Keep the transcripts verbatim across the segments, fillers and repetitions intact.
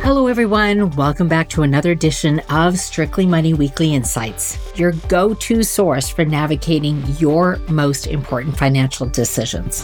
Hello, everyone. Welcome back to another edition of Strictly Money Weekly Insights, your go-to source for navigating your most important financial decisions.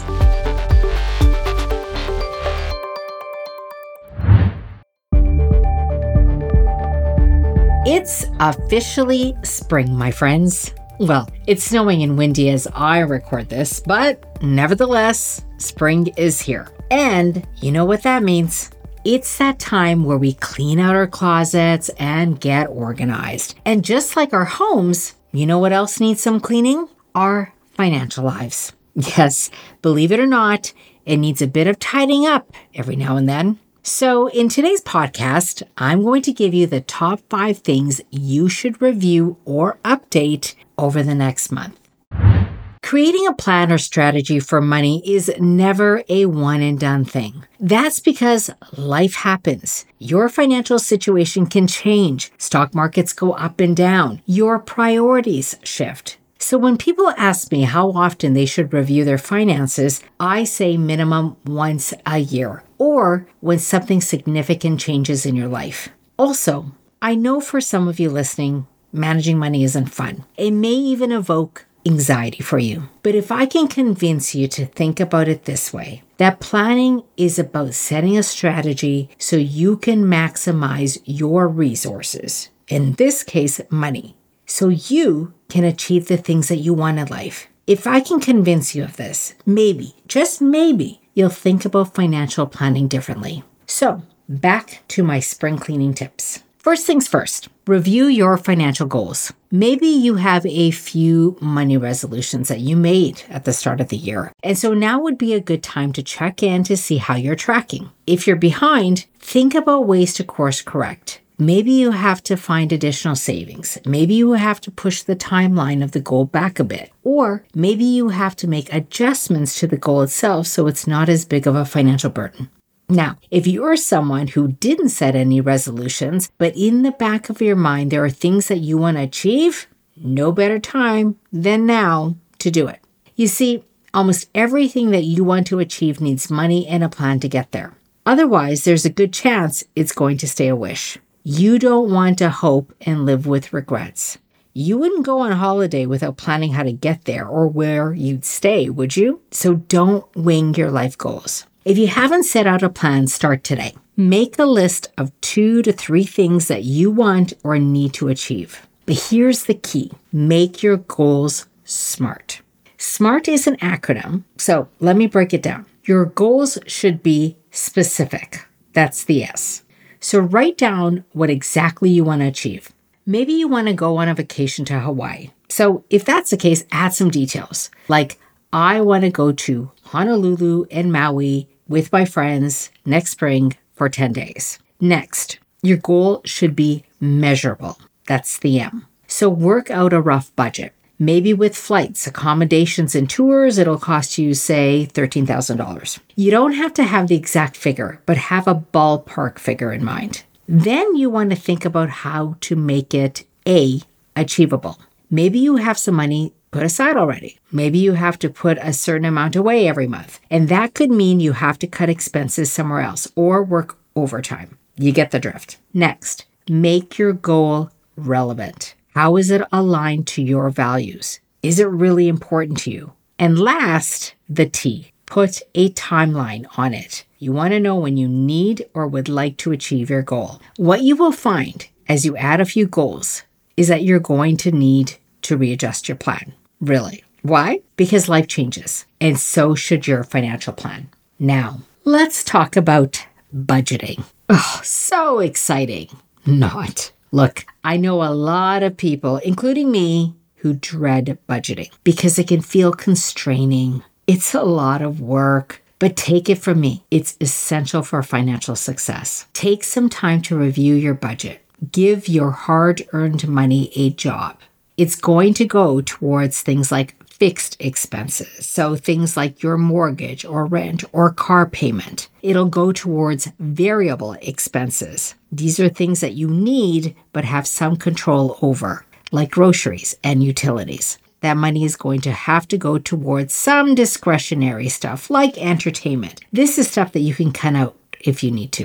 It's officially spring, my friends. Well, it's snowing and windy as I record this, but nevertheless, spring is here. And you know what that means. It's that time where we clean out our closets and get organized. And just like our homes, you know what else needs some cleaning? Our financial lives. Yes, believe it or not, it needs a bit of tidying up every now and then. So in today's podcast, I'm going to give you the top five things you should review or update over the next month. Creating a plan or strategy for money is never a one and done thing. That's because life happens. Your financial situation can change. Stock markets go up and down. Your priorities shift. So when people ask me how often they should review their finances, I say minimum once a year, or when something significant changes in your life. Also, I know for some of you listening, managing money isn't fun. It may even evoke anxiety for you. But if I can convince you to think about it this way, that planning is about setting a strategy so you can maximize your resources, in this case, money, so you can achieve the things that you want in life. If I can convince you of this, maybe, just maybe, you'll think about financial planning differently. So, back to my spring cleaning tips. First things first, review your financial goals. Maybe you have a few money resolutions that you made at the start of the year. And so now would be a good time to check in to see how you're tracking. If you're behind, think about ways to course correct. Maybe you have to find additional savings. Maybe you have to push the timeline of the goal back a bit. Or maybe you have to make adjustments to the goal itself so it's not as big of a financial burden. Now, if you're someone who didn't set any resolutions, but in the back of your mind there are things that you want to achieve, no better time than now to do it. You see, almost everything that you want to achieve needs money and a plan to get there. Otherwise, there's a good chance it's going to stay a wish. You don't want to hope and live with regrets. You wouldn't go on holiday without planning how to get there or where you'd stay, would you? So don't wing your life goals. If you haven't set out a plan, start today. Make a list of two to three things that you want or need to achieve. But here's the key. Make your goals SMART. SMART is an acronym, so let me break it down. Your goals should be specific. That's the S. So write down what exactly you want to achieve. Maybe you want to go on a vacation to Hawaii. So if that's the case, add some details. Like, I want to go to Honolulu and Maui with my friends next spring for ten days. Next, your goal should be measurable. That's the M. So work out a rough budget. Maybe with flights, accommodations, and tours, it'll cost you, say, thirteen thousand dollars. You don't have to have the exact figure, but have a ballpark figure in mind. Then you want to think about how to make it A, achievable. Maybe you have some money put aside already. Maybe you have to put a certain amount away every month. And that could mean you have to cut expenses somewhere else or work overtime. You get the drift. Next, make your goal relevant. How is it aligned to your values? Is it really important to you? And last, the T. Put a timeline on it. You want to know when you need or would like to achieve your goal. What you will find as you add a few goals is that you're going to need to readjust your plan. Really. Why? Because life changes, and so should your financial plan. Now, let's talk about budgeting. Oh, so exciting. Not. Look, I know a lot of people, including me, who dread budgeting because it can feel constraining. It's a lot of work, but take it from me. It's essential for financial success. Take some time to review your budget. Give your hard-earned money a job. It's going to go towards things like fixed expenses. So things like your mortgage or rent or car payment. It'll go towards variable expenses. These are things that you need but have some control over, like groceries and utilities. That money is going to have to go towards some discretionary stuff like entertainment. This is stuff that you can cut out if you need to.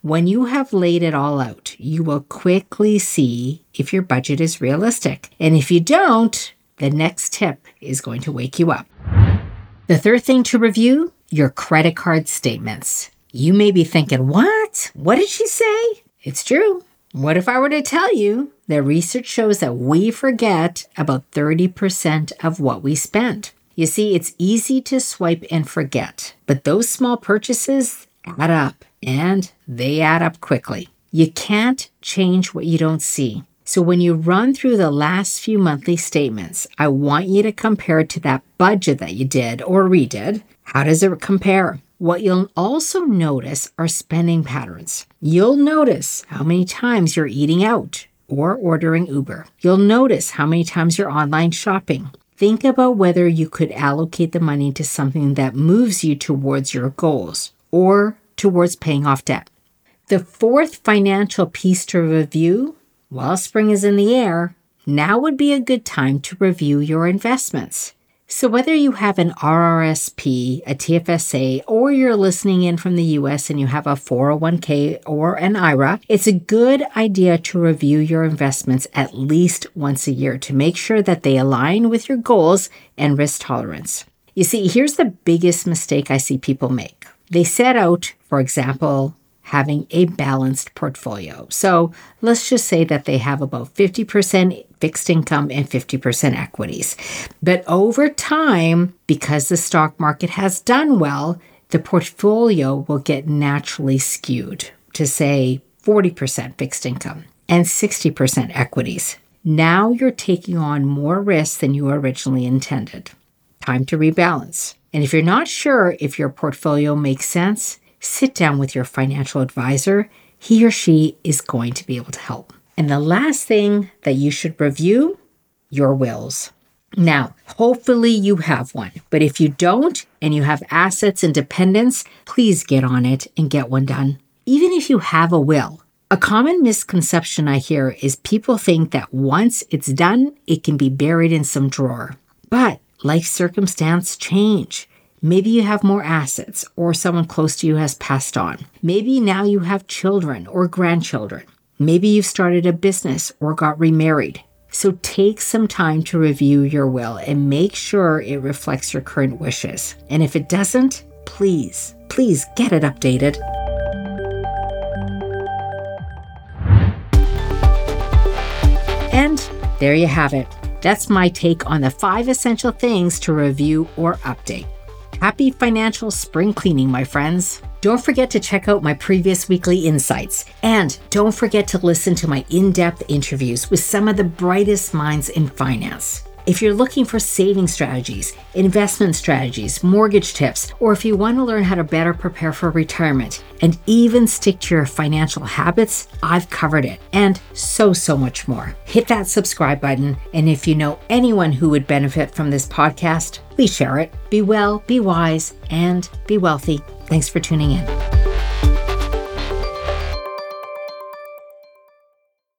When you have laid it all out, you will quickly see if your budget is realistic. And if you don't, the next tip is going to wake you up. The third thing to review, your credit card statements. You may be thinking, what? What did she say? It's true. What if I were to tell you that research shows that we forget about thirty percent of what we spend? You see, it's easy to swipe and forget, but those small purchases add up, and they add up quickly. You can't change what you don't see. So when you run through the last few monthly statements, I want you to compare it to that budget that you did or redid. How does it compare? What you'll also notice are spending patterns. You'll notice how many times you're eating out or ordering Uber. You'll notice how many times you're online shopping. Think about whether you could allocate the money to something that moves you towards your goals or towards paying off debt. The fourth financial piece to review, while spring is in the air, now would be a good time to review your investments. So whether you have an R R S P, a T F S A, or you're listening in from the U S and you have a four oh one k or an I R A, it's a good idea to review your investments at least once a year to make sure that they align with your goals and risk tolerance. You see, here's the biggest mistake I see people make. They set out, for example, having a balanced portfolio. So let's just say that they have about fifty percent fixed income and fifty percent equities. But over time, because the stock market has done well, the portfolio will get naturally skewed to say forty percent fixed income and sixty percent equities. Now you're taking on more risk than you originally intended. Time to rebalance. And if you're not sure if your portfolio makes sense, sit down with your financial advisor. He or she is going to be able to help. And the last thing that you should review, your wills. Now, hopefully you have one, but if you don't and you have assets and dependents, please get on it and get one done. Even if you have a will, a common misconception I hear is people think that once it's done, it can be buried in some drawer. But life circumstances change. Maybe you have more assets or someone close to you has passed on. Maybe now you have children or grandchildren. Maybe you've started a business or got remarried. So take some time to review your will and make sure it reflects your current wishes. And if it doesn't, please, please get it updated. And there you have it. That's my take on the five essential things to review or update. Happy financial spring cleaning, my friends. Don't forget to check out my previous weekly insights. And don't forget to listen to my in-depth interviews with some of the brightest minds in finance. If you're looking for saving strategies, investment strategies, mortgage tips, or if you want to learn how to better prepare for retirement and even stick to your financial habits, I've covered it and so, so much more. Hit that subscribe button. And if you know anyone who would benefit from this podcast, please share it. Be well, be wise, and be wealthy. Thanks for tuning in.